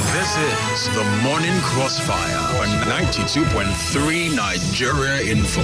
This is the Morning Crossfire on 92.3 Nigeria Info.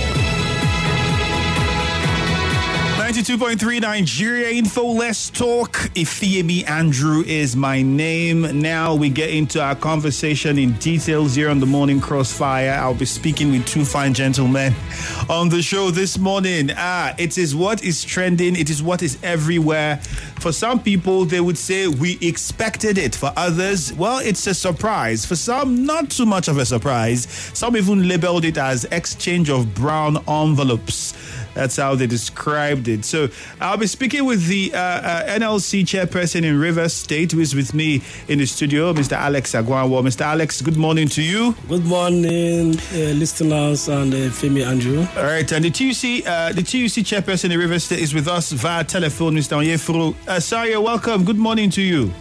92.3 Nigeria Info. Let's talk. Ifeyemi Andrew is my name. Now we get into our conversation in details here on the Morning Crossfire. I'll be speaking with two fine gentlemen on the show this morning. It is what is trending. It is what is everywhere. For some people, they would say we expected it. For others, well, it's a surprise. For some, not too much of a surprise. Some even labeled it as exchange of brown envelopes. That's how they described it. So I'll be speaking with the NLC chairperson in Rivers State, who is with me in the studio, Mr. Alex Agwanwo. Mr. Alex, good morning to you. Good morning, listeners and Femi Andrew. All right, and the TUC chairperson in Rivers State is with us via telephone, Mr. Onyefuru. Sir, you're welcome. Good morning to you.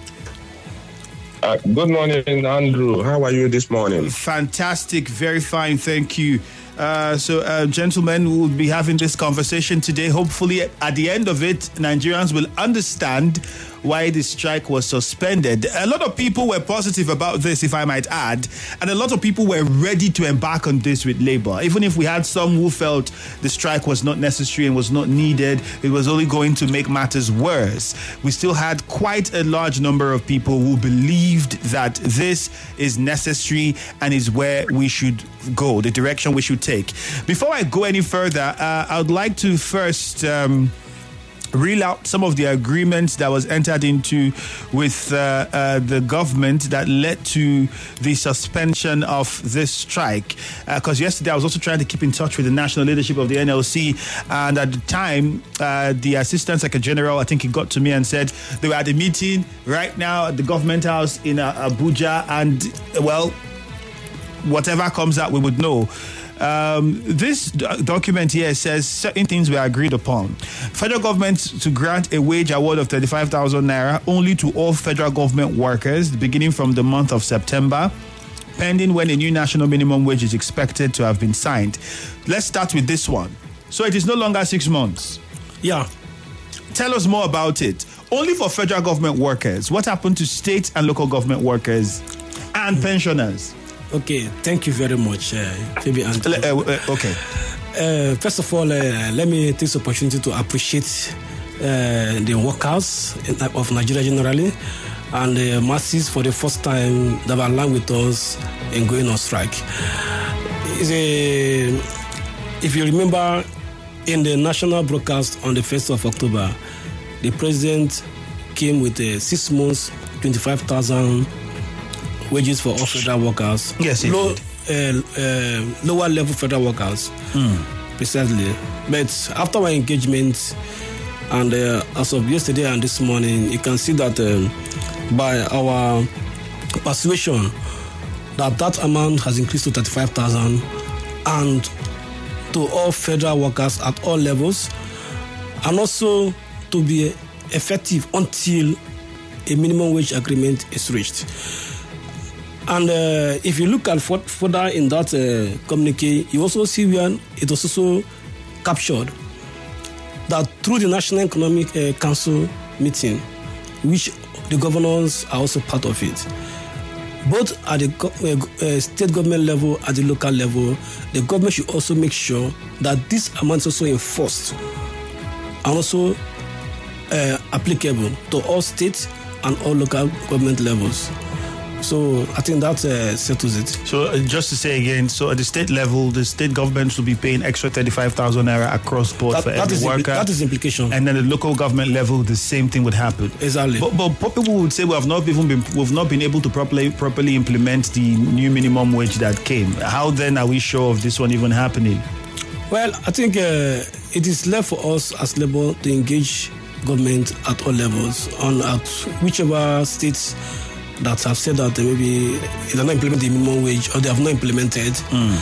Good morning, Andrew. How are you this morning? Fantastic. Very fine. Thank you. So, gentlemen, we will be having this conversation today. Hopefully, at the end of it, Nigerians will understand why the strike was suspended. A lot of people were positive about this, if I might add, and a lot of people were ready to embark on this with Labour. Even if we had some who felt the strike was not necessary and was not needed, it was only going to make matters worse. We still had quite a large number of people who believed that this is necessary and is where we should go, the direction we should take. Before I go any further, I would like to first reel out some of the agreements that was entered into with the government that led to the suspension of this strike. Because yesterday I was also trying to keep in touch with the national leadership of the NLC, and at the time, the Assistant Secretary General, I think he got to me and said they were at a meeting right now at the government house in Abuja, and well, whatever comes out, we would know. This document here says certain things were agreed upon. Federal government to grant a wage award of 35,000 naira only to all federal government workers beginning from the month of September, pending when a new national minimum wage is expected to have been signed. Let's start with this one. So it is no longer 6 months. Yeah. Tell us more about it. Only for federal government workers. What happened to state and local government workers and pensioners? Okay, thank you very much, Femi Andrew. Okay. First of all, let me take this opportunity to appreciate the workers of Nigeria generally and the masses for the first time that are aligned with us in going on strike. If you remember, in the national broadcast on the 1st of October, the president came with 6 months, 25,000 wages for all federal workers. Yes, lower level federal workers. Precisely. But after our engagement, and as of yesterday and this morning, you can see that by our persuasion, that amount has increased to 35,000, and to all federal workers at all levels, and also to be effective until a minimum wage agreement is reached. And if you look at further in that communique, you also see where it was also captured that through the National Economic Council meeting, which the governors are also part of it, both at the state government level, at the local level, the government should also make sure that this amount is also enforced and also applicable to all states and all local government levels. So I think that settles it. So just to say again, so at the state level, the state governments will be paying extra 35,000 naira across board for every worker. That is the implication. And then at the local government level, the same thing would happen. Exactly. But people would say we've not been able to properly implement the new minimum wage that came. How then are we sure of this one even happening? Well, I think it is left for us as Labour to engage government at all levels on at whichever states that have said that maybe they are not implementing the minimum wage or they have not implemented.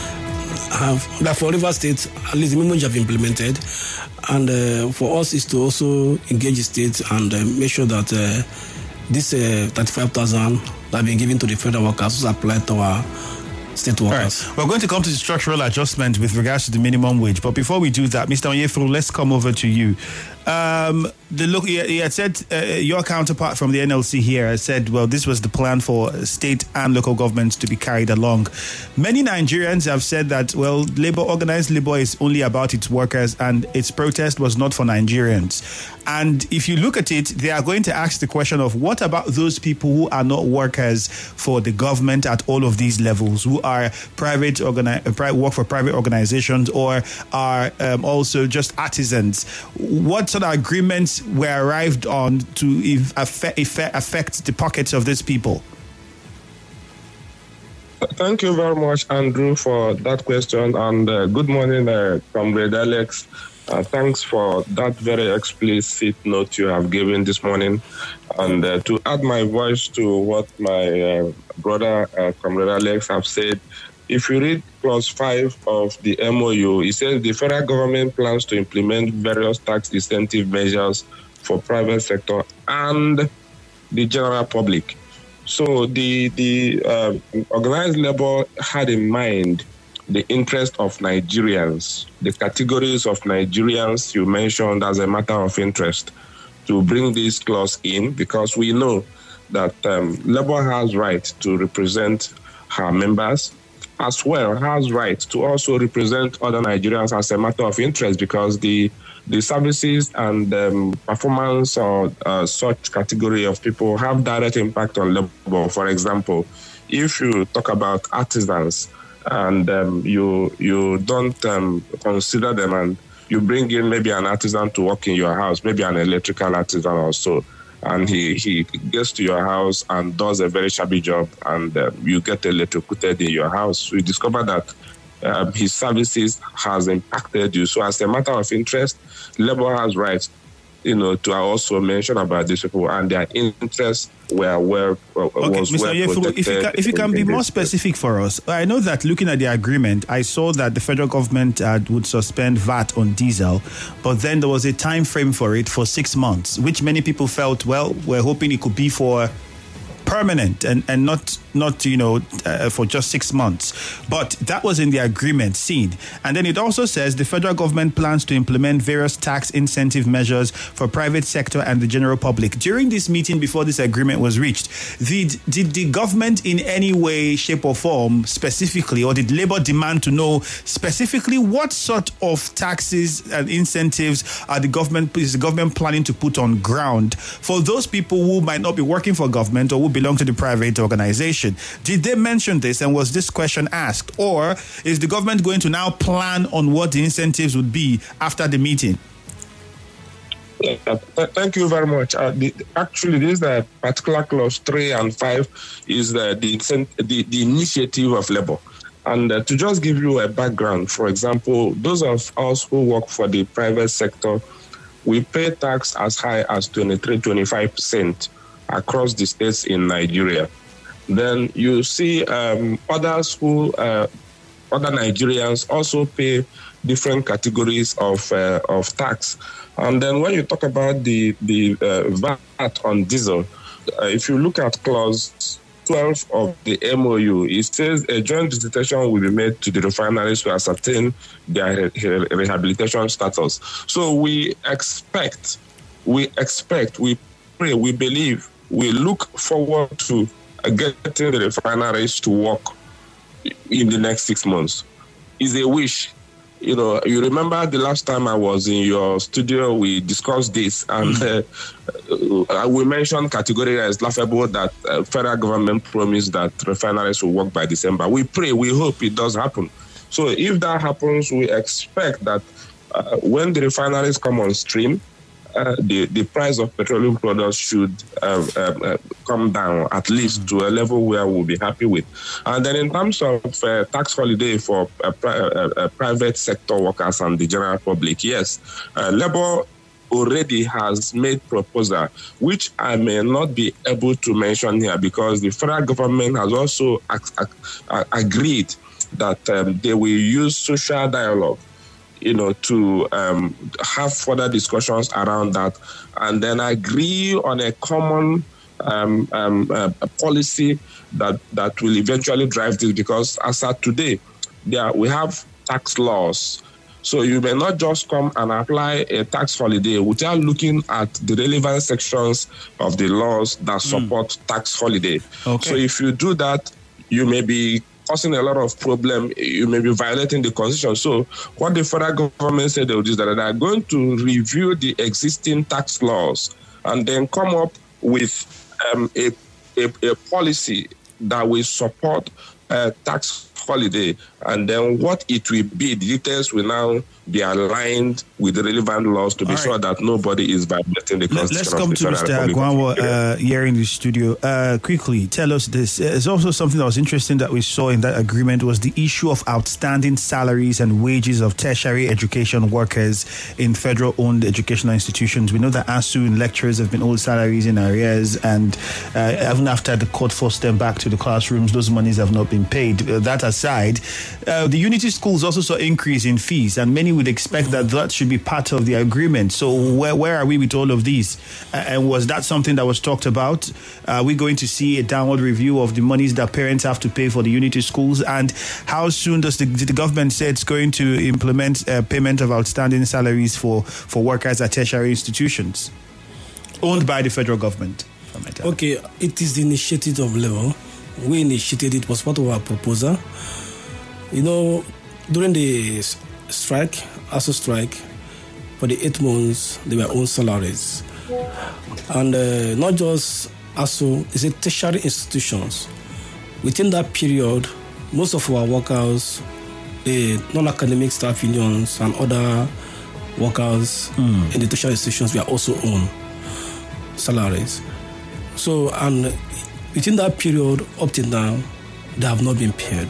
Like for River State, at least the minimum wage have implemented. And for us is to also engage the state and make sure that this 35,000 that have been given to the federal workers is applied to our state workers. Right. We're going to come to the structural adjustment with regards to the minimum wage. But before we do that, Mr. Onyefuru, let's come over to you. He had said, your counterpart from the NLC here has said, well, this was the plan for state and local governments to be carried along. Many Nigerians have said that, well, organized labor is only about its workers and its protest was not for Nigerians. And if you look at it, they are going to ask the question of what about those people who are not workers for the government at all of these levels, who are work for private organizations or are also just artisans? What sort of agreements were arrived on to affect the pockets of these people? Thank you very much, Andrew, for that question. And good morning, Comrade Alex. Thanks for that very explicit note you have given this morning. And to add my voice to what my brother, Comrade Alex, have said, if you read clause 5 of the MOU, it says the federal government plans to implement various tax incentive measures for private sector and the general public. So the organized labor had in mind the interest of Nigerians, the categories of Nigerians you mentioned as a matter of interest, to bring this clause in, because we know that labor has right to represent her members, as well has right to also represent other Nigerians as a matter of interest, because the services and performance of such category of people have direct impact on labor. For example, if you talk about artisans and you don't consider them, and you bring in maybe an artisan to work in your house, maybe an electrical artisan or so, and he gets to your house and does a very shabby job, and you get electrocuted in your house, we discover that his services has impacted you. So as a matter of interest, labor has rights, to also mention about these people and their interests was protected. If you can be more specific for us, I know that looking at the agreement, I saw that the federal government would suspend VAT on diesel, but then there was a time frame for it for 6 months, which many people felt, well, we're hoping it could be for permanent and not for just 6 months. But that was in the agreement seen. And then it also says the federal government plans to implement various tax incentive measures for private sector and the general public. During this meeting, before this agreement was reached, did the government in any way, shape or form specifically, or did Labour demand to know specifically what sort of taxes and incentives is the government planning to put on ground for those people who might not be working for government or who belong to the private organization? Did they mention this, and was this question asked? Or is the government going to now plan on what the incentives would be after the meeting? Thank you very much. Actually, this particular clause 3 and 5 is the initiative of labor. And to just give you a background, for example, those of us who work for the private sector, we pay tax as high as 23-25% across the states in Nigeria. Then you see others who, other Nigerians also pay different categories of tax. And then when you talk about the VAT on diesel, if you look at clause 12 of the MOU, it says a joint visitation will be made to the refineries to ascertain their rehabilitation status. So we expect, we pray, we believe, we look forward to getting the refineries to work in the next 6 months. It's a wish. You remember the last time I was in your studio, we discussed this, and we mentioned categorically as laughable that federal government promised that refineries will work by December. We pray, we hope it does happen. So if that happens, we expect that when the refineries come on stream, the price of petroleum products should come down at least to a level where we'll be happy with. And then in terms of tax holiday for private sector workers and the general public, yes, Labour already has made proposal, which I may not be able to mention here because the federal government has also agreed that they will use social dialogue to have further discussions around that, and then agree on a common policy that will eventually drive this. Because as of today, we have tax laws. So you may not just come and apply a tax holiday without looking at the relevant sections of the laws that support tax holiday. Okay. So if you do that, you may be causing a lot of problem. You may be violating the constitution. So what the federal government said is that they are going to review the existing tax laws and then come up with a policy that will support tax holiday, and then what it will be, the details will now be aligned with the relevant laws to be sure that nobody is violating the constitution. Let's come to Mr. Agwanwo here in the studio. Quickly, tell us this. There's also something that was interesting that we saw in that agreement was the issue of outstanding salaries and wages of tertiary education workers in federal-owned educational institutions. We know that ASU and lecturers have been owed salaries in arrears, and even after the court forced them back to the classrooms, those monies have not been paid. That aside, the Unity schools also saw increase in fees, and many would expect that should be part of the agreement. So where are we with all of these? And was that something that was talked about? Are we going to see a downward review of the monies that parents have to pay for the Unity schools? And how soon does the government say it's going to implement payment of outstanding salaries for workers at tertiary institutions owned by the federal government? Okay, it is the initiative of Labour. We initiated it, was part of our proposal. You know, during the strike, ASU strike, for the 8 months, they were own salaries. And not just ASU, it's a tertiary institutions. Within that period, most of our workers, the non-academic staff unions and other workers in the tertiary institutions were also own salaries. So, and within that period, up till now, they have not been paid.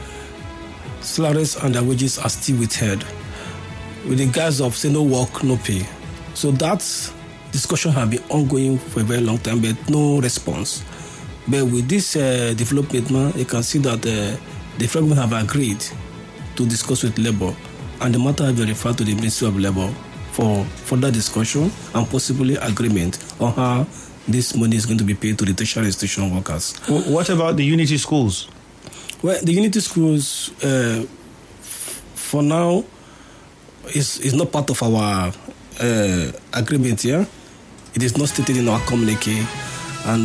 Salaries and their wages are still withheld, with the guise of say no work, no pay. So that discussion has been ongoing for a very long time, but no response. But with this development now, you can see that the federal government have agreed to discuss with Labour, and the matter has been referred to the Ministry of Labour for further discussion and possibly agreement on how this money is going to be paid to the tertiary institution workers. What about the Unity schools? Well, the Unity schools, for now, is not part of our agreement here. It is not stated in our communique. And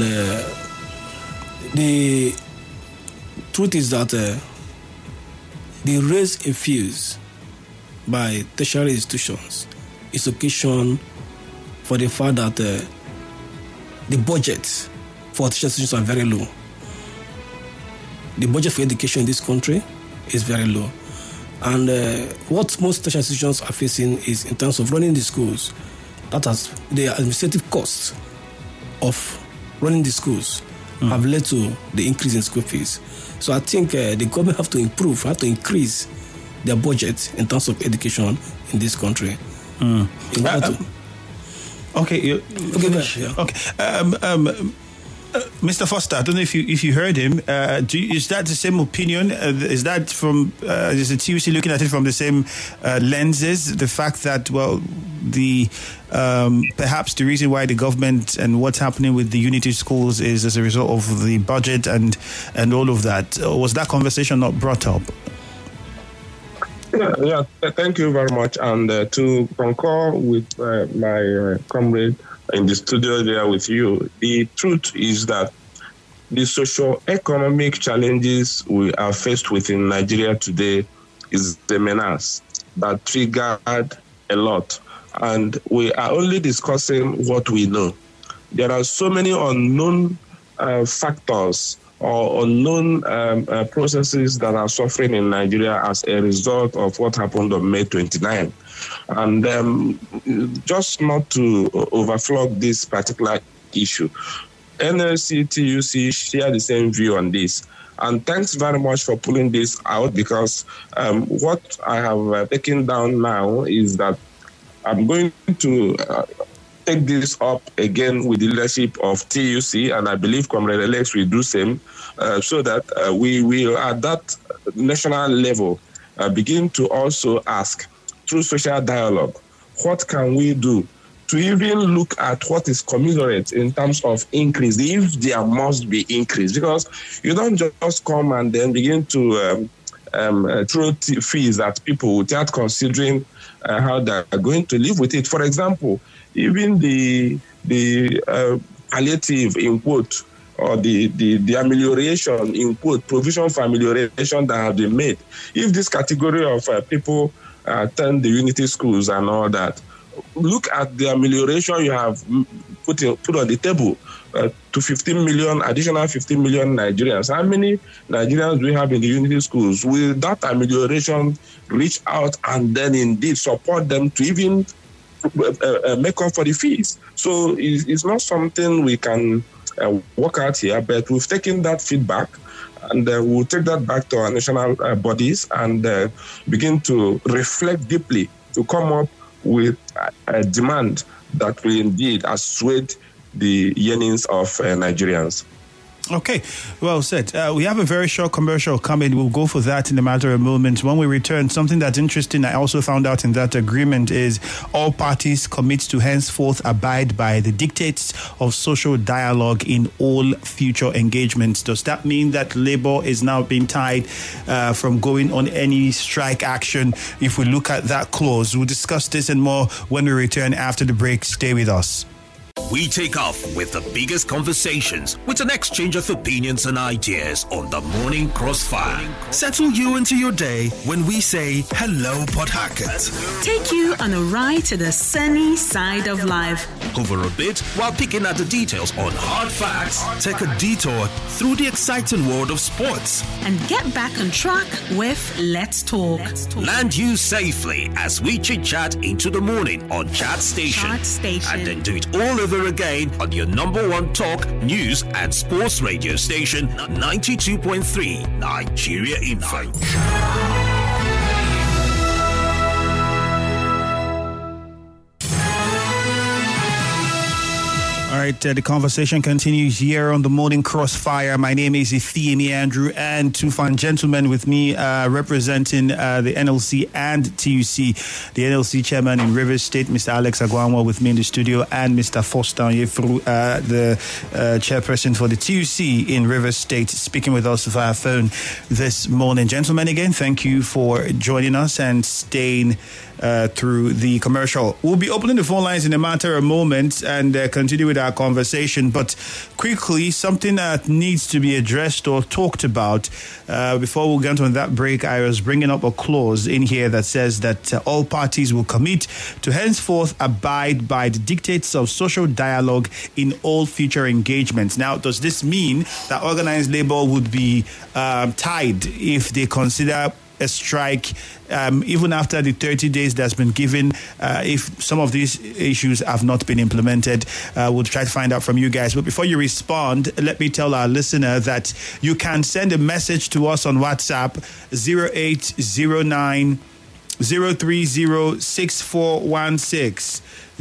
the truth is that the raise in fees by tertiary institutions is occasion for the fact that the budget for tertiary institutions are very low. The budget for education in this country is very low. And what most tertiary institutions are facing is in terms of running the schools, that has the administrative costs of running the schools have led to the increase in school fees. So I think the government have to increase their budget in terms of education in this country. Okay. Mr. Foster, I don't know if you heard him. Is that the same opinion? Is that from is the TUC looking at it from the same lenses? The fact that the perhaps the reason why the government and what's happening with the Unity schools is as a result of the budget and all of that. Was that conversation not brought up? Yeah. Thank you very much. And to concur with my comrade in the studio there with you, the truth is that the socio-economic challenges we are faced with in Nigeria today is the menace that triggered a lot. And we are only discussing what we know. There are so many unknown factors or unknown processes that are suffering in Nigeria as a result of what happened on May 29. And just not to overflow this particular issue, NLC, TUC share the same view on this. And thanks very much for pulling this out, because what I have taken down now is that I'm going to take this up again with the leadership of TUC, and I believe Comrade Alex will do same, so that we will at that national level begin to also ask through social dialogue, what can we do to even look at what is commensurate in terms of increase, if there must be increase, because you don't just come and then begin to throw fees at people without considering how they're going to live with it. For example, even the palliative, in quote, or the amelioration, in quote, provision for amelioration that have been made. If this category of people attend the unity schools and all that, look at the amelioration you have put on the table to 15 million, additional 15 million Nigerians. How many Nigerians do we have in the unity schools? Will that amelioration reach out and then indeed support them to even make up for the fees? So it's not something we can work out here, but we've taken that feedback and we'll take that back to our national bodies and begin to reflect deeply to come up with a demand that will indeed assuage the yearnings of Nigerians. Okay, well said. We have a very short commercial coming. We'll go for that in a matter of moments. When we return, something that's interesting I also found out in that agreement is all parties commit to henceforth abide by the dictates of social dialogue in all future engagements. Does that mean that Labour is now being tied from going on any strike action? If we look at that clause, we'll discuss this and more when we return after the break. Stay with us. We take off with the biggest conversations with an exchange of opinions and ideas on the Morning Crossfire. Settle you into your day when we say hello, Port Harcourt. Take you on a ride to the sunny side of life. Hover a bit while picking at the details on hard facts. Take a detour through the exciting world of sports. And get back on track with Let's Talk. Land you safely as we chit-chat into the morning on Chat Station. And then do it all over again on your number one talk, news and sports radio station, 92.3 Nigeria Info. All right, the conversation continues here on the Morning Crossfire. My name is Ifeanyi Andrew, and two fine gentlemen with me representing the NLC and TUC. The NLC chairman in Rivers State, Mr. Alex Agwanwa, with me in the studio, and Mr. Foster Onyefuru, the chairperson for the TUC in Rivers State, speaking with us via phone this morning. Gentlemen, again, thank you for joining us and staying through the commercial. We'll be opening the phone lines in a matter of moments and continue with our conversation. But quickly, something that needs to be addressed or talked about before we get on that break. I was bringing up a clause in here that says that all parties will commit to henceforth abide by the dictates of social dialogue in all future engagements. Now, does this mean that organized labor would be tied if they consider a strike even after the 30 days that's been given? If some of these issues have not been implemented, we'll try to find out from you guys. But before you respond, let me tell our listener that you can send a message to us on WhatsApp 0809 030 6416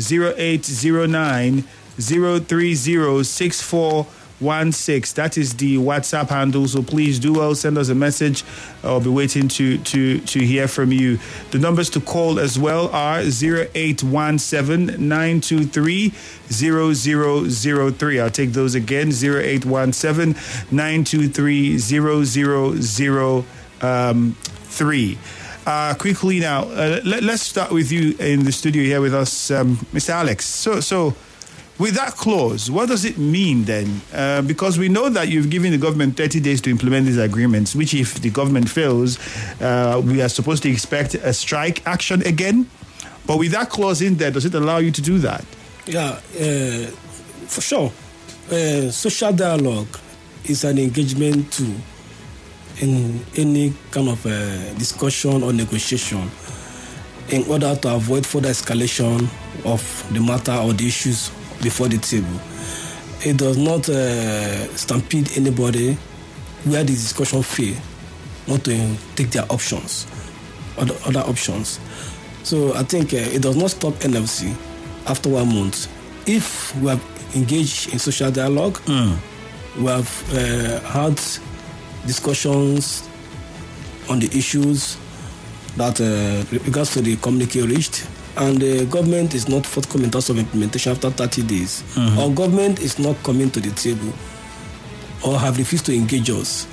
0809 030 6416. That is the WhatsApp handle. So please do well, send us a message. I'll be waiting to hear from you. The numbers to call as well are 0817-923-0003. I'll take those again. 0817-923-0003. Quickly now, let's start with you in the studio here with us, Mr. Alex. So with that clause, what does it mean then? Because we know that you've given the government 30 days to implement these agreements, which if the government fails, we are supposed to expect a strike action again. But with that clause in there, does it allow you to do that? Yeah, for sure. Social dialogue is an engagement tool in any kind of discussion or negotiation in order to avoid further escalation of the matter or the issues before the table. It does not stampede anybody where the discussion fail not to take their options, other options. So I think it does not stop NLC after 1 month. If we have engaged in social dialogue, we have had discussions on the issues that regards to the communique reached, and the government is not forthcoming in terms of implementation after 30 days. Our government is not coming to the table or have refused to engage us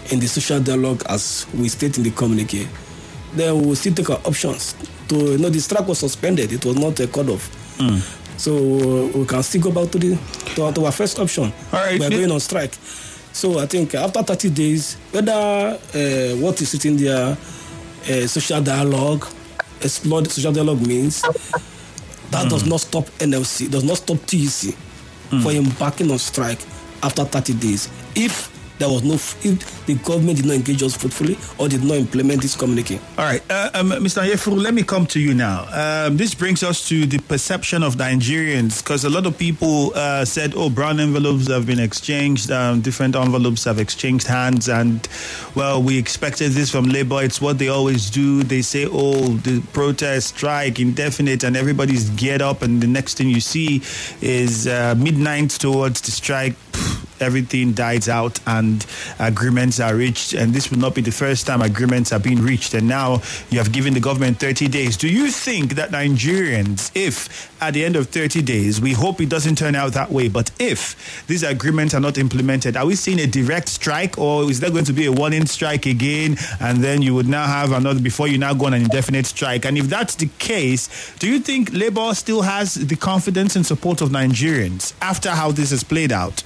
in the social dialogue as we state in the communique, then we will still take our options. The strike was suspended. It was not called off. So we can still go back to our first option. All right. We're going on strike. So I think after 30 days, whether what is sitting there, social dialogue, explore the social dialogue means, that does not stop NLC, does not stop TUC for embarking on strike after 30 days. If the government did not engage us fruitfully or did not implement this communique. All right. Mr. Yefuru, let me come to you now. This brings us to the perception of Nigerians, because a lot of people said, brown envelopes have been exchanged, different envelopes have exchanged hands, and, well, we expected this from Labour. It's what they always do. They say, the protest, strike, indefinite, and everybody's geared up, and the next thing you see is midnight towards the strike. Everything dies out and agreements are reached, and this will not be the first time agreements are being reached, and now you have given the government 30 days. Do you think that Nigerians, if at the end of 30 days, we hope it doesn't turn out that way, but if these agreements are not implemented, are we seeing a direct strike, or is there going to be a warning strike again, and then you would now have another before you now go on an indefinite strike? And if that's the case, do you think Labour still has the confidence and support of Nigerians after how this has played out?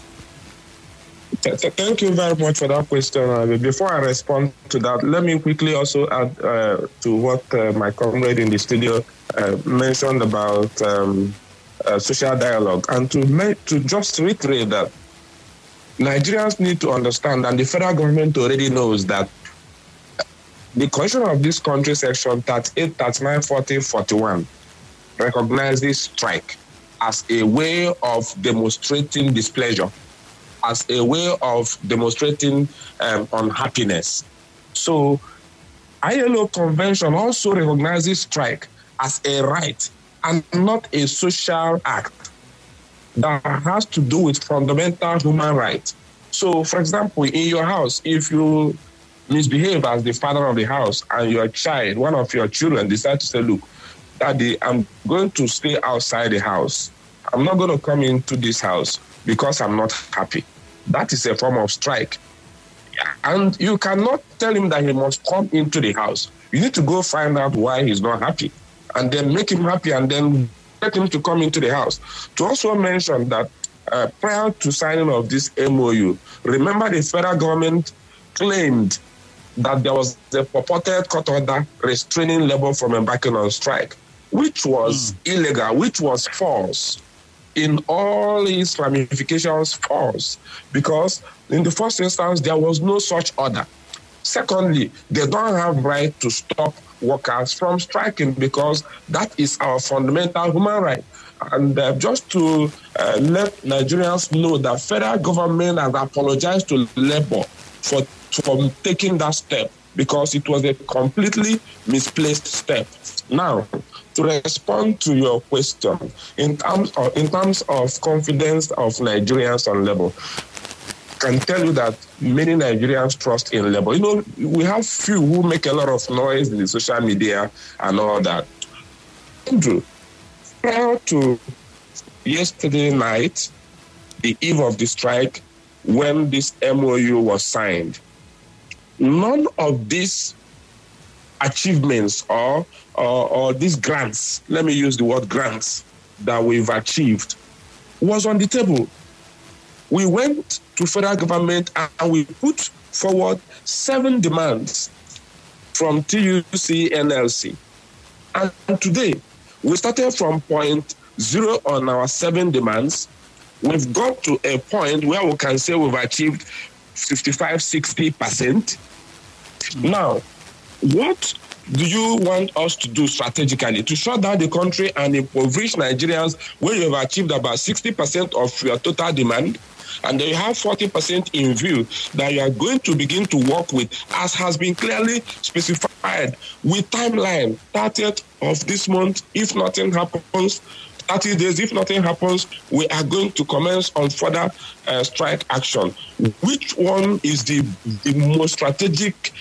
Thank you very much for that question. Before I respond to that, let me quickly also add to what my comrade in the studio mentioned about social dialogue, and to just reiterate that Nigerians need to understand, and the federal government already knows, that the Constitution of this country, Section 38, 39, 40, 41, recognizes strike as a way of demonstrating displeasure, as a way of demonstrating unhappiness. So ILO Convention also recognizes strike as a right and not a social act that has to do with fundamental human rights. So, for example, in your house, if you misbehave as the father of the house and your child, one of your children, decides to say, look, Daddy, I'm going to stay outside the house. I'm not going to come into this house because I'm not happy. That is a form of strike. And you cannot tell him that he must come into the house. You need to go find out why he's not happy, and then make him happy, and then get him to come into the house. To also mention that prior to signing of this MOU, remember the federal government claimed that there was a purported court order restraining Labour from embarking on strike, which was illegal, which was false. In all its ramifications, false, because in the first instance, there was no such order. Secondly, they don't have right to stop workers from striking, because that is our fundamental human right. And just to let Nigerians know that federal government has apologized to Labour for taking that step, because it was a completely misplaced step. Now, to respond to your question, in terms of confidence of Nigerians on Labour, I can tell you that many Nigerians trust in Labour. You know, we have few who make a lot of noise in the social media and all that. Andrew, prior to yesterday night, the eve of the strike, when this MOU was signed, none of these achievements or these grants, let me use the word grants, that we've achieved was on the table. We went to federal government and we put forward 7 demands from TUC NLC. And today, we started from point 0 on our 7 demands. We've got to a point where we can say we've achieved 55-60%. Now, what do you want us to do strategically to shut down the country and impoverish Nigerians where you have achieved about 60% of your total demand, and then you have 40% in view that you are going to begin to work with, as has been clearly specified, with timeline 30th of this month? If nothing happens, 30 days, if nothing happens, we are going to commence on further strike action. Which one is the most strategic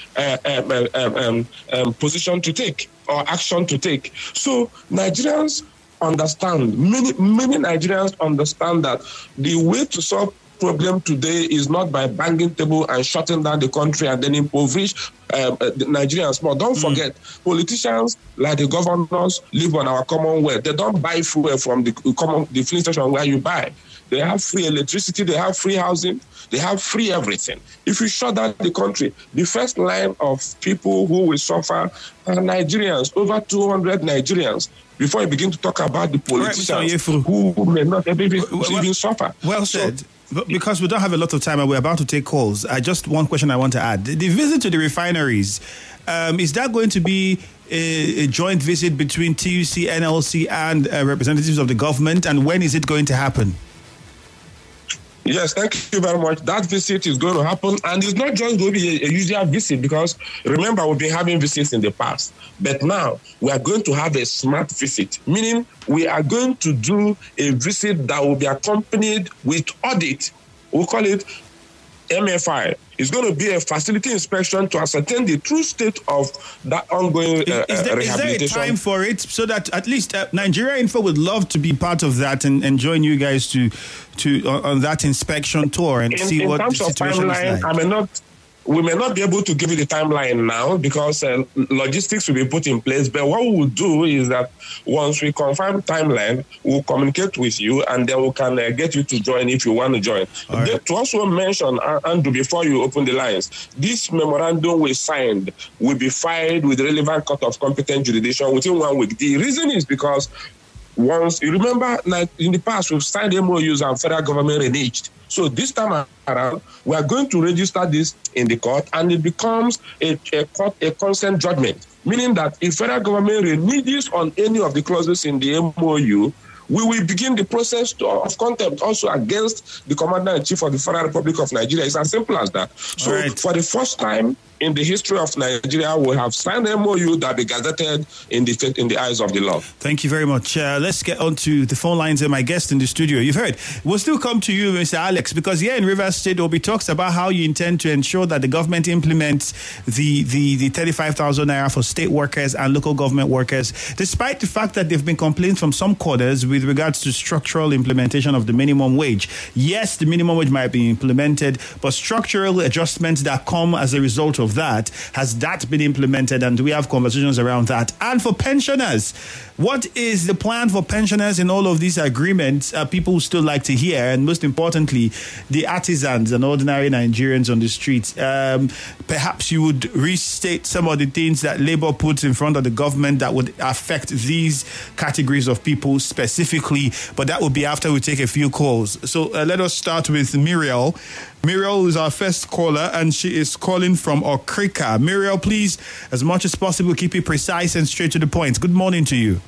position to take or action to take? So Nigerians understand, many Nigerians understand that the way to solve problem today is not by banging table and shutting down the country and then impoverish the Nigerians more. Don't forget, politicians like the governors live on our commonwealth. They don't buy fuel from the filling station where you buy. They have free electricity, they have free housing, they have free everything. If you shut down the country, the first line of people who will suffer are Nigerians, over 200 Nigerians, before you begin to talk about the politicians who may not even suffer. Well said. Because we don't have a lot of time and we're about to take calls, just one question I want to add. The visit to the refineries, is that going to be a joint visit between TUC, NLC, and representatives of the government? And when is it going to happen? Yes, thank you very much. That visit is going to happen, and it's not just going to be a usual visit, because remember, we've been having visits in the past, but now we are going to have a smart visit, meaning we are going to do a visit that will be accompanied with audit. We'll call it MFI. It's going to be a facility inspection to ascertain the true state of that ongoing rehabilitation. Is there a time for it, so that at least Nigeria Info would love to be part of that and join you guys to on that inspection tour and see what the situation is like? We may not be able to give you the timeline now because logistics will be put in place. But what we will do is that once we confirm timeline, we'll communicate with you, and then we can get you to join if you want to join. Right. To also mention, Andrew, before you open the lines, this memorandum we signed will be filed with the relevant court of competent jurisdiction within 1 week. The reason is because once you remember, like in the past, we've signed MOUs and federal government reneged. So this time around, we are going to register this in the court, and it becomes a consent judgment, meaning that if federal government reneges on any of the clauses in the MOU, we will begin the process of contempt also against the Commander-in-Chief of the Federal Republic of Nigeria. It's as simple as that. So for the first time in the history of Nigeria, we have signed an MOU that be gazetted in the eyes of the law. Thank you very much. Let's get on to the phone lines and my guest in the studio. You've heard. We'll still come to you, Mr. Alex, because here in Rivers State, there will be talks about how you intend to ensure that the government implements the 35,000 naira for state workers and local government workers, despite the fact that there have been complaints from some quarters with regards to structural implementation of the minimum wage. Yes, the minimum wage might be implemented, but structural adjustments that come as a result of that, has that been implemented, and do we have conversations around that? And for pensioners, what is the plan for pensioners in all of these agreements? People still like to hear, and most importantly, the artisans and ordinary Nigerians on the streets. Perhaps you would restate some of the things that Labour puts in front of the government that would affect these categories of people specifically, but that will be after we take a few calls. So let us start with Muriel. Muriel is our first caller, and she is calling from Okrika. Muriel, please, as much as possible, keep it precise and straight to the point. Good morning to you.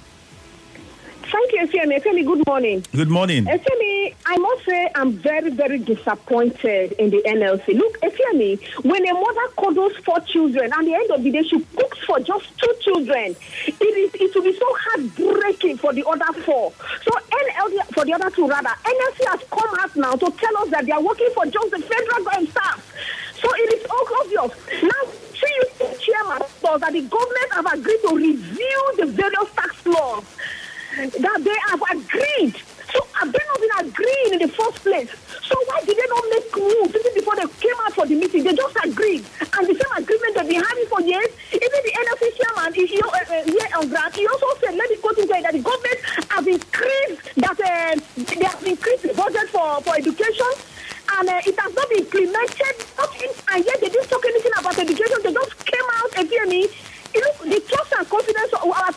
Thank you, Efemi. Efemi, good morning. Good morning. Efemi, I must say I'm very, very disappointed in the NLC. Look, Efemi, when a mother cuddles 4 children, at the end of the day, she cooks for just 2 children, it will be so heartbreaking for the other 4. So for the other 2, rather, NLC has come out now to tell us that they are working for just the federal government staff. So it is all obvious. Now, Chairman says that the government have agreed to review the various tax laws that they have agreed. So have they not been agreeing in the first place? So why did they not make moves even before they came out for the meeting? They just agreed. And the same agreement they've been having for years. Even the NLC chairman here on ground, he also said, let me quote him say that the government has increased they have increased the budget for education. And it has not been implemented, and yet they didn't talk anything about education. They just came out and tell me, the trust and confidence of our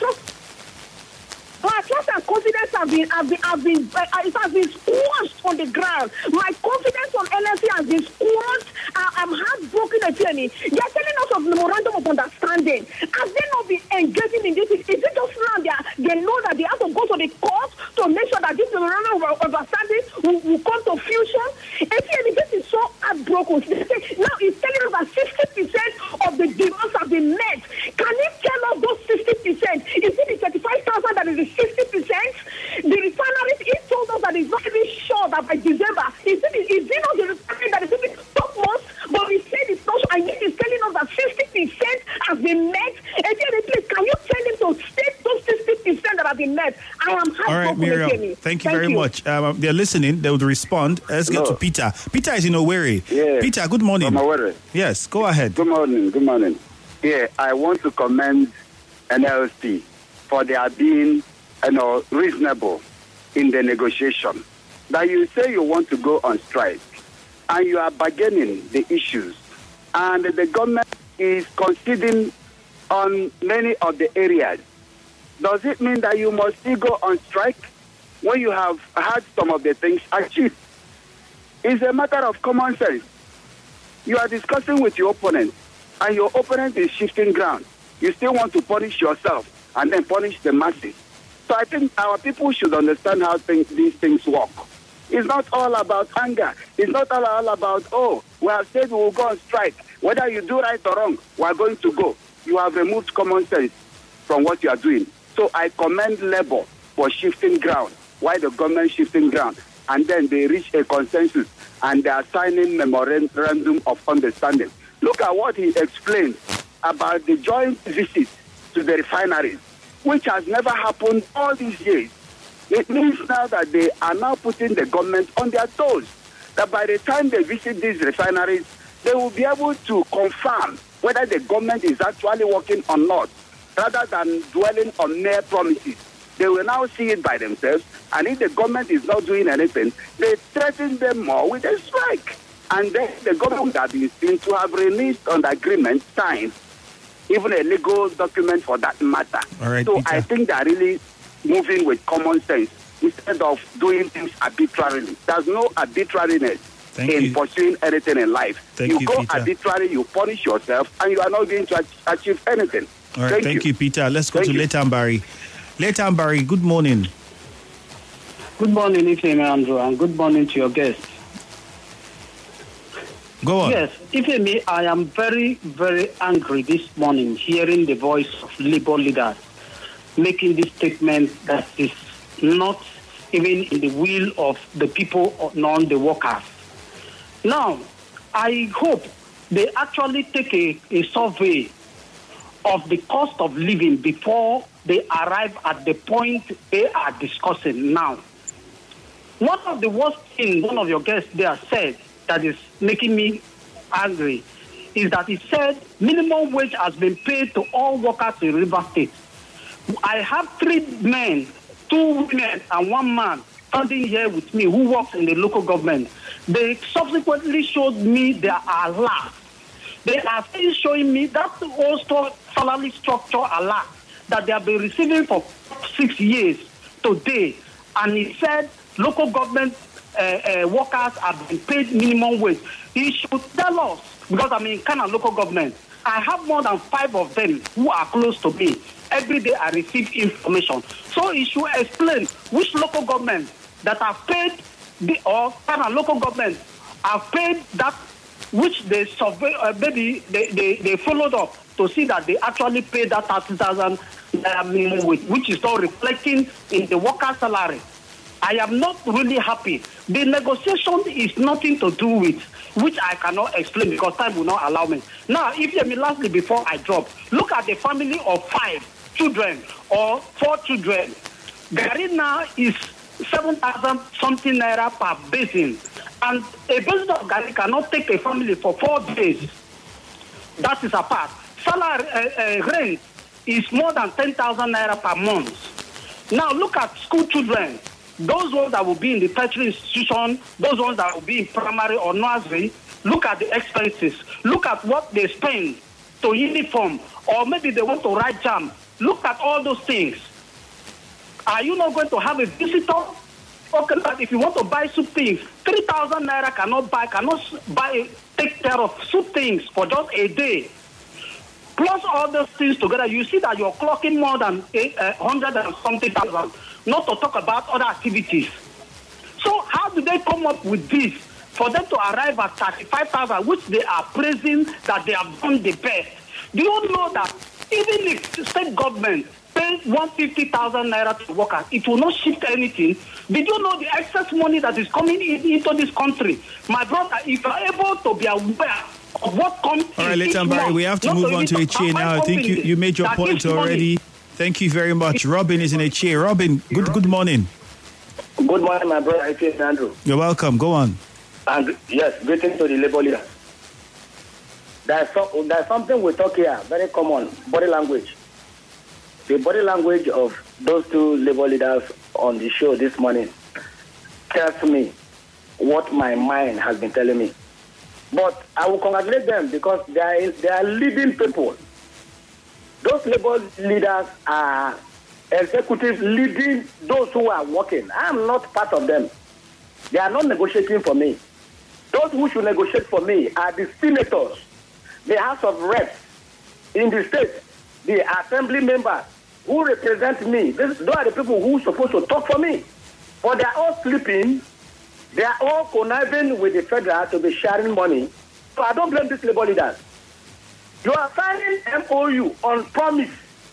trust and confidence it has been squashed on the ground. My confidence on NLC has been squashed. I'm heartbroken at Jenny. They are telling us of memorandum of understanding. Have they not been engaging in this? Is it just now they know that they have to go to the court to make sure that this memorandum of understanding will come to fusion? And Jenny, this is so heartbroken. Now it's telling us that 60% of the demands have been met. Can you tell us those 60%? Is it the 35,000 that is the 60%? The refineries, he told us that he's not even sure that by December, is it not the refinery that is in the top months? But he said it's not, and he's telling us that 60% has been met. And then please, can you tell him to state those 60% that have been met. I am heartbroken. All right, Miriam. Thank you very much. They're listening. They would respond. Let's get to Peter. Peter is in Owerri. Yeah. Peter, good morning. From Owerri. Yes, go ahead. Good morning. Yeah, I want to commend NLC for their being, reasonable in the negotiation. That you say you want to go on strike, and you are bargaining the issues, and the government is conceding on many of the areas. Does it mean that you must still go on strike when you have had some of the things achieved? It's a matter of common sense. You are discussing with your opponent, and your opponent is shifting ground. You still want to punish yourself and then punish the masses. So I think our people should understand how these things work. It's not all about anger. It's not all about, we have said we will go on strike. Whether you do right or wrong, we are going to go. You have removed common sense from what you are doing. So I commend Labour for shifting ground, while the government shifting ground. And then they reach a consensus and they are signing memorandum of understanding. Look at what he explained about the joint visit to the refineries, which has never happened all these years. It means now that they are now putting the government on their toes, that by the time they visit these refineries, they will be able to confirm whether the government is actually working or not, rather than dwelling on mere promises. They will now see it by themselves, and if the government is not doing anything, they threaten them more with a strike. And then the government would have been seen to have released on the agreement signed, even a legal document for that matter. All right, so Peter. I think they're really moving with common sense instead of doing things arbitrarily. There's no arbitrariness in pursuing anything in life. You go Peter. arbitrarily, you punish yourself, and you are not going to achieve anything. All right, thank you, Peter. Let's go to Leighton Barry. Leighton Barry, good morning. Good morning, Ifeanyi Andrew, and good morning to your guests. Go on. Yes, Ifeanyi, I am very, very angry this morning hearing the voice of Labour leaders making this statement that is not even in the will of the people, nor the workers. Now, I hope they actually take a survey of the cost of living before they arrive at the point they are discussing now. One of the worst things one of your guests there said that is making me angry is that he said minimum wage has been paid to all workers in River State. I have 3 men, 2 women, and 1 man standing here with me who works in the local government. They subsequently showed me their alert. They are still showing me that whole salary structure alert that they have been receiving for 6 years today. And he said local government workers have been paid minimum wage. He should tell us, because I'm in Kano local government, I have more than 5 of them who are close to me. Every day I receive information. So he should explain which local government that have paid, or Kano local government have paid that which they survey, maybe they followed up to see that they actually paid that 30,000 minimum wage, which is not reflecting in the worker's salary. I am not really happy. The negotiation is nothing to do with, which I cannot explain because time will not allow me. Now, lastly, before I drop, look at the family of 5 children or 4 children. Gari now is 7,000 something naira per basin. And a basin of Gari cannot take a family for 4 days. That is apart. Salary rent is more than 10,000 naira per month. Now look at school children. Those ones that will be in the tertiary institution, those ones that will be in primary or nursery, look at the expenses. Look at what they spend to uniform, or maybe they want to write jam. Look at all those things. Are you not going to have a visitor? Okay, but if you want to buy soup things, 3,000 naira cannot buy, take care of soup things for just a day. Plus all those things together, you see that you're clocking more than 100 and something thousand, not to talk about other activities. So how do they come up with this for them to arrive at 35,000, which they are praising that they have done the best? Do you know that even if state government pay 150,000 naira to workers, it will not shift anything? Did you know the excess money that is coming into this country? My brother, if you are able to be aware of what comes all right, Leighton Barry, we have to move on to HA now. I think you made your point already. Thank you very much. Robin is in a chair. Robin, good morning. Good morning, my brother. It's Andrew. You're welcome. Go on. And yes, greetings to the labor leaders. There's something we talk here, very common, body language. The body language of those two labor leaders on the show this morning tells me what my mind has been telling me. But I will congratulate them because they are leading people. Those labor leaders are executives leading those who are working. I am not part of them. They are not negotiating for me. Those who should negotiate for me are the senators, the House of Reps in the state, the assembly members who represent me. Those are the people who are supposed to talk for me. But they are all sleeping. They are all conniving with the federal to be sharing money. So I don't blame these labor leaders. You are signing MOU on promise.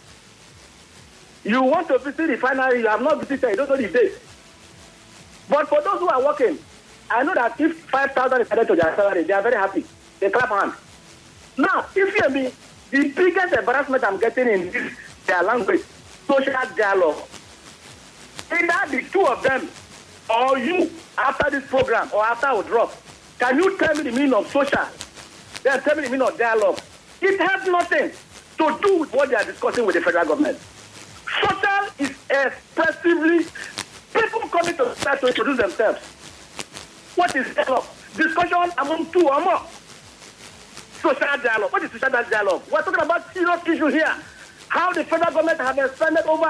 You want to visit the refinery, you have not visited, you don't know the date. But for those who are working, I know that if 5,000 is added to their salary, they are very happy. They clap hands. Now, if you hear me, the biggest embarrassment I'm getting in this their language, social dialogue. Either the two of them or you, after this program or after I will drop, can you tell me the meaning of social? Then tell me the meaning of dialogue. It has nothing to do with what they are discussing with the federal government. Social is expressively people coming to start to introduce themselves. What is dialogue? Discussion among two or more. Social dialogue. What is social dialogue? We're talking about serious issue here. How the federal government have expended over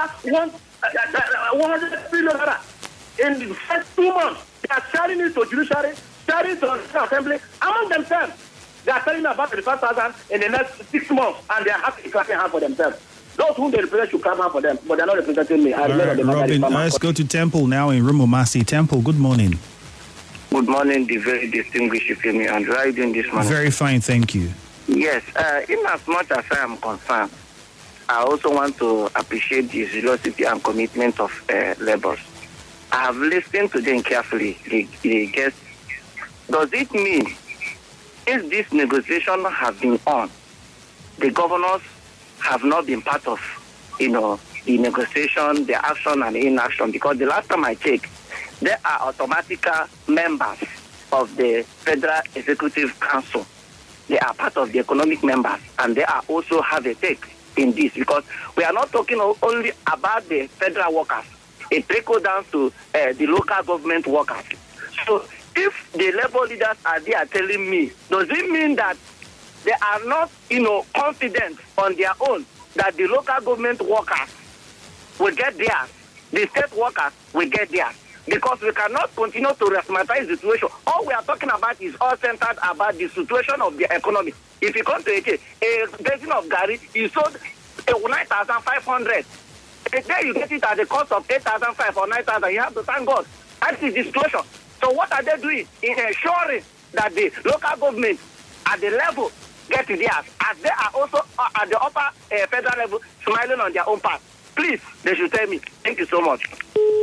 100 billion in the first 2 months. They are sharing it to judiciary, sharing it to the assembly among themselves. They are telling about 35,000 in the next 6 months, and they are happy clapping hands for themselves. Those whom they represent should clap hands for them, but they are not representing me. Robin, let's go to Temple now in Rumumasi. Temple, good morning. Good morning, the very distinguished Ifemi. And how are you doing this morning? Very fine, thank you. Yes, in as much as I am concerned, I also want to appreciate the generosity and commitment of laborers. I have listened to them carefully. The guests. Does it mean if this negotiation has been on, the governors have not been part of, the negotiation, the action and the inaction? Because the last time I checked, they are automatic members of the Federal Executive Council. They are part of the economic members, and they are also have a take in this, because we are not talking only about the federal workers. It trickles down to the local government workers. So if the labor leaders are there telling me, does it mean that they are not, confident on their own that the local government workers will get theirs, the state workers will get theirs? Because we cannot continue to rationalize the situation. All we are talking about is all centered about the situation of the economy. If you come to a basin of Gary, you sold 9,500. There you get it at the cost of 8,500 or 9,000. You have to thank God. That is the situation. So what are they doing in ensuring that the local government at the level get theirs, as they are also at the upper federal level smiling on their own part? Please, they should tell me. Thank you so much.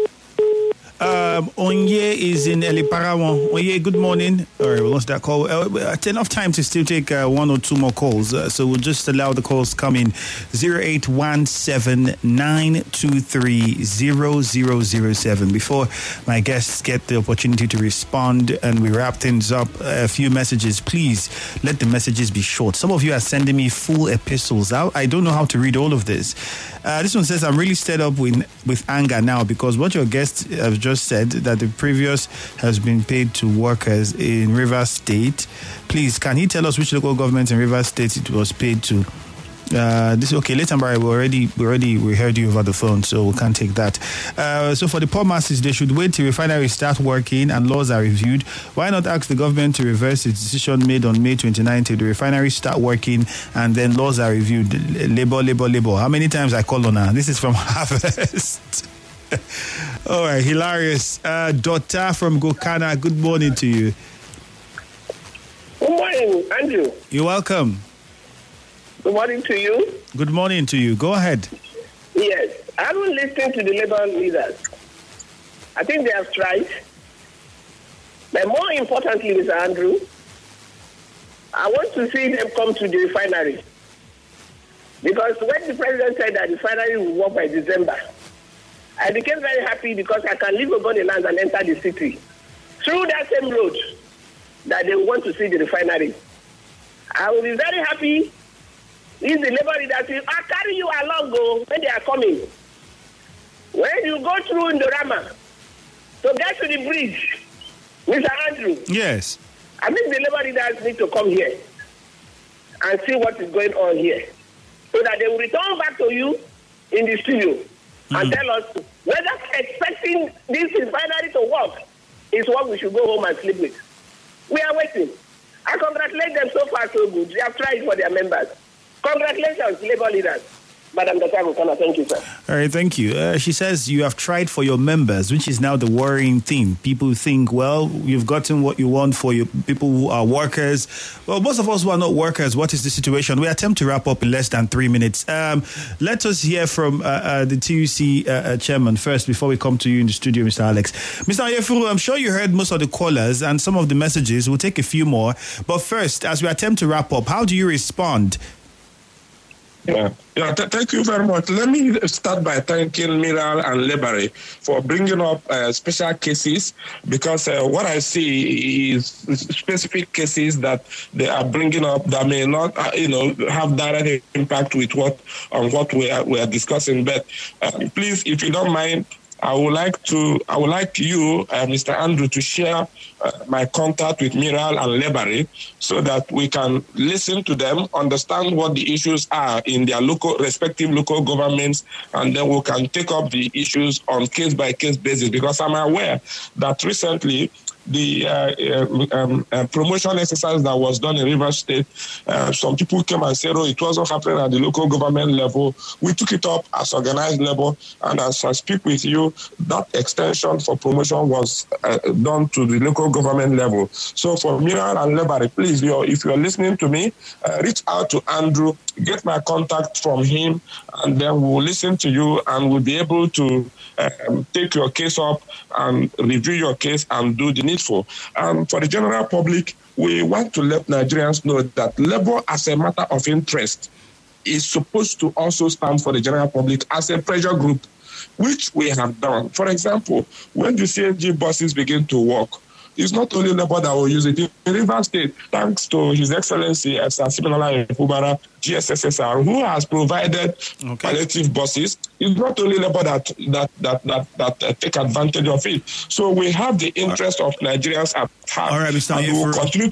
Onye is in Eliparawan. Onye, good morning. All right, we lost that call. It's enough time to still take one or two more calls. So we'll just allow the calls come in. 0817-923-0007. Before my guests get the opportunity to respond and we wrap things up, a few messages. Please let the messages be short. Some of you are sending me full epistles. I don't know how to read all of this. This one says, I'm really stirred up with anger now because what your guests have just said, that the previous has been paid to workers in Rivers State. Please, can he tell us which local government in Rivers State it was paid to? Letambari, we heard you over the phone, so we can't take that. So for the poor masses, they should wait till refineries start working and laws are reviewed. Why not ask the government to reverse its decision made on May 29 till the refineries start working and then laws are reviewed? Labor. How many times I call on her? This is from Harvest. All right, hilarious. Dota from Gokana, good morning to you. Good morning, Andrew. You're welcome. Good morning to you. Good morning to you. Go ahead. Yes, I haven't listened to the labor leaders. I think they have tried. But more importantly, Mr. Andrew, I want to see them come to the refinery. Because when the president said that the refinery will work by December, I became very happy because I can leave Ogoniland and enter the city through that same road that they want to see the refinery. I will be very happy if the labor leaders will carry you along when they are coming. When you go through Indorama to get to the bridge, Mr. Andrew. Yes. I think the labor leaders need to come here and see what is going on here, so that they will return back to you in the studio and tell us whether expecting this refinery to work is what we should go home and sleep with. We are waiting. I congratulate them so far so good. They have tried for their members. Congratulations, labor leaders. Madam Dr. Thank you, sir. All right, thank you. She says you have tried for your members, which is now the worrying thing. People think, well, you've gotten what you want for your people who are workers. Well, most of us who are not workers, what is the situation? We attempt to wrap up in less than 3 minutes. Let us hear from the TUC chairman first before we come to you in the studio, Mr. Alex. Mr. Ayefuru, I'm sure you heard most of the callers and some of the messages. We'll take a few more. But first, as we attempt to wrap up, how do you respond? Thank you very much. Let me start by thanking Miral and Lebari for bringing up special cases, because what I see is specific cases that they are bringing up that may not, have direct impact with what we are discussing. But please, if you don't mind, I would like you, Mr. Andrew, to share my contact with Miral and Lebari so that we can listen to them, understand what the issues are in their respective local governments, and then we can take up the issues on case-by-case basis. Because I'm aware that recently the promotion exercise that was done in Rivers State, some people came and said, it wasn't happening at the local government level. We took it up as organized level, and as I speak with you, that extension for promotion was done to the local government level. So for Miral and Lebari, please, if you're listening to me, reach out to Andrew, get my contact from him, and then we'll listen to you and we'll be able to take your case up and review your case and do the needful. For the general public, we want to let Nigerians know that labor as a matter of interest is supposed to also stand for the general public as a pressure group, which we have done. For example, when the CNG buses begin to work, it's not only labor that will use it. In Rivers State, thanks to His Excellency Siminala Fubara, GSSSR, who has provided palliative buses, it's not only labor that take advantage of it. So we have the interest of Nigerians at heart. All right, Mr. And we will continue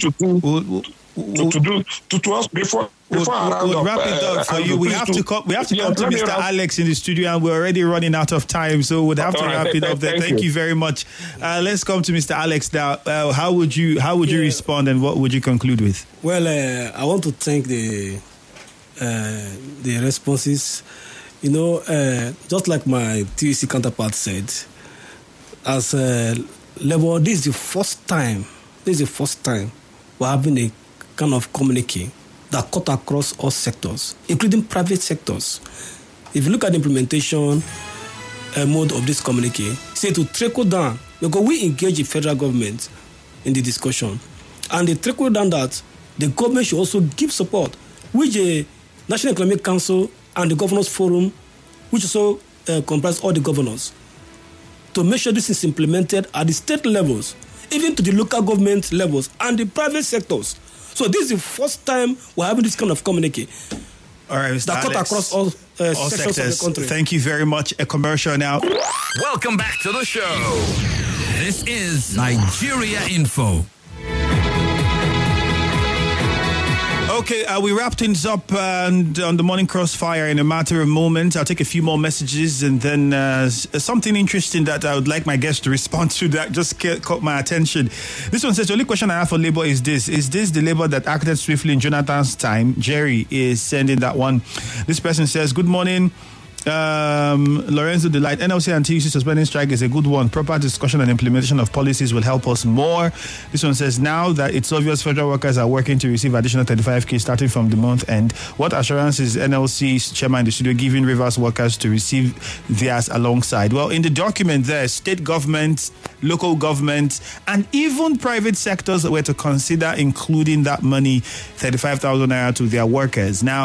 to us before. We'll wrap it up for you. We have to come to Mr. Alex in the studio, and we're already running out of time, so we'll have to wrap it up there. Thank you very much. Let's come to Mr. Alex now. How would you respond, and what would you conclude with? Well, I want to thank the responses. Just like my TUC counterpart said, as Labour, this is the first time we're having a kind of communique that cut across all sectors, including private sectors. If you look at the implementation mode of this communique, say to trickle down, because we engage the federal government in the discussion, and they trickle down that the government should also give support, which the National Economic Council and the Governors Forum, which also comprise all the governors, to make sure this is implemented at the state levels, even to the local government levels and the private sectors. So this is the first time we're having this kind of communique. All right, Mr. That cut across all sectors of the country. Thank you very much. A commercial now. Welcome back to the show. This is Nigeria Info. Okay, we wrap things up on the Morning Crossfire in a matter of moments. I'll take a few more messages, and then something interesting that I would like my guests to respond to that just caught my attention. This one says, the only question I have for Labour is this. Is this the Labour that acted swiftly in Jonathan's time? Jerry is sending that one. This person says, good morning. Lorenzo Delight, NLC and TUC suspending strike is a good one. Proper discussion and implementation of policies will help us more. This one says, now that it's obvious federal workers are working to receive additional 35K starting from the month end, what assurance is NLC's chairman in the studio giving Rivers workers to receive theirs alongside? Well, in the document there, state governments, local governments, and even private sectors were to consider including that money, 35,000 naira, to their workers. Now,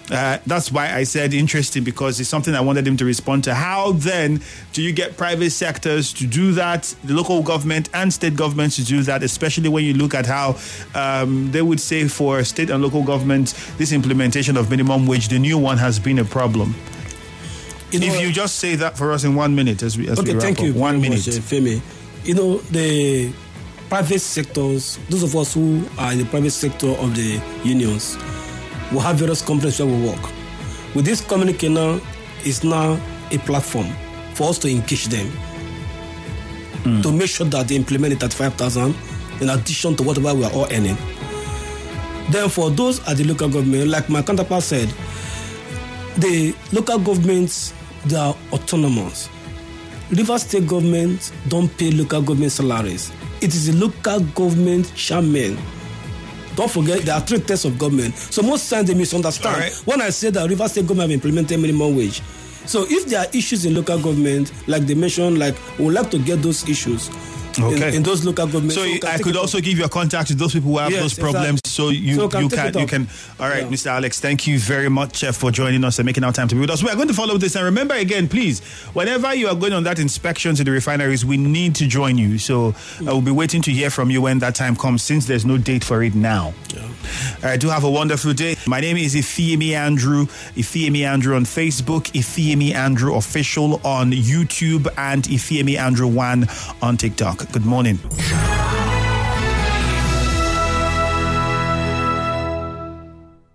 That's why I said interesting, because it's something I wanted him to respond to. How then do you get private sectors to do that, the local government and state governments to do that, especially when you look at how they would say for state and local governments, this implementation of minimum wage, the new one, has been a problem. If you just say that for us in 1 minute as we wrap up. Thank you. 1 minute. Femi. The private sectors, those of us who are in the private sector of the unions, will have various companies where we work. With this communique now, is now a platform for us to engage them to make sure that they implement it at 5,000 in addition to whatever we are all earning. Then for those at the local government, like my counterpart said, the local governments, they are autonomous. Rivers State government don't pay local government salaries. It is the local government chairman. Don't forget, there are 3 tests of government. So most times they misunderstand when I say that Rivers State government have implemented minimum wage. So if there are issues in local government, like they mentioned, like we would like to get those issues in those local governments. So I could also give you a contact to those people who have those problems. Exactly. So you can. All right, Mr. Alex, thank you very much for joining us and making our time to be with us. We are going to follow this, and remember again, please, whenever you are going on that inspection to the refineries, we need to join you. So I will be waiting to hear from you when that time comes, since there's no date for it now. All right, do have a wonderful day. My name is Ifeimi Andrew. Ifeimi Andrew on Facebook, Ifeimi Andrew Official on YouTube, and Ifeimi Andrew 1 on TikTok. Good morning.